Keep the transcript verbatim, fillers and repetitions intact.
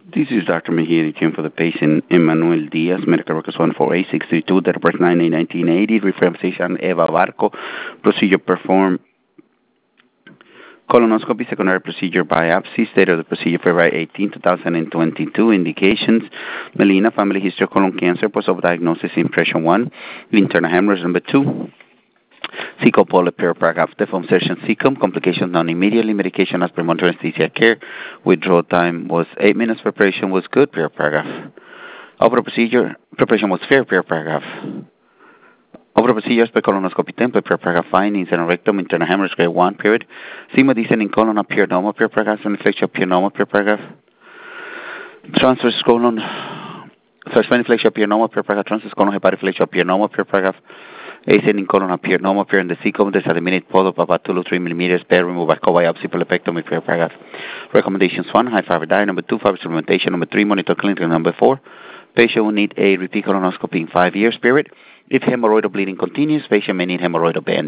This is Doctor Mejia, again for the patient Emmanuel Diaz, medical records one four eight six three two, date of birth nine eight nineteen eighty, reference physician Eva Barco, procedure performed, colonoscopy, secondary procedure biopsy, state of the procedure February eighteenth, twenty twenty-two, indications, Melina, family history of colon cancer, post-op diagnosis, impression one, internal hemorrhage number two, Cecal polyp paragraph, deform session cecum, complications non immediately, medication as per monitoring anesthesia care, withdrawal time was eight minutes, preparation was good, paragraph. Opera procedure, preparation was fair, paragraph. Opera procedure as per colonoscopy template, paragraph findings, and rectum, internal hemorrhage grade one, period. Sigma descending colon appeared normal, paragraph, and inflection appeared normal, paragraph. Transverse colon, suspended flexion appeared normal, paragraph, transverse colon hepatic flexion appeared normal, paragraph. Ascending colon appeared normal, appear in the cecum. There's a minute polyp about two to three millimeters. Bed removed by co-biopsy, polypectomy, paragraph. Recommendations: one, high fiber diet. Number two, fiber supplementation. Number three, monitor clinically. Number four, patient will need a repeat colonoscopy in five years. Period. If hemorrhoidal bleeding continues, patient may need hemorrhoidal band.